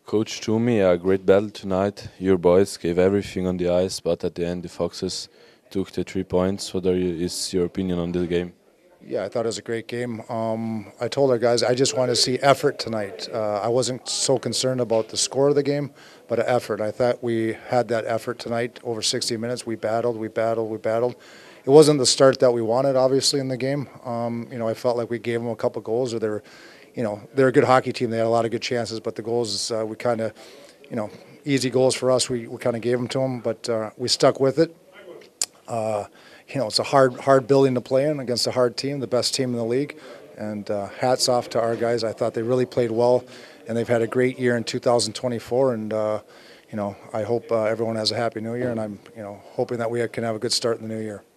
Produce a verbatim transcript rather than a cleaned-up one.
Coach Toomey, a great battle tonight. Your boys gave everything on the ice, but at the end the Foxes took the three points. What are you, is your opinion on this game? Yeah, I thought it was a great game. Um, I told our guys I just wanted to see effort tonight. Uh, I wasn't so concerned about the score of the game, but effort. I thought we had that effort tonight over sixty minutes. We battled, we battled, we battled. It wasn't the start that we wanted, obviously, in the game. Um, you know, I felt like we gave them a couple goals, or they were, you know, they're a good hockey team. They had a lot of good chances, but the goals uh, we kind of, you know, easy goals for us. We, we kind of gave them to them, but uh, we stuck with it. Uh, you know, it's a hard, hard building to play in against a hard team, the best team in the league. And uh, hats off to our guys. I thought they really played well, and they've had a great year in two thousand twenty-four. And uh, you know, I hope uh, everyone has a happy New Year, and I'm, you know, hoping that we can have a good start in the new year.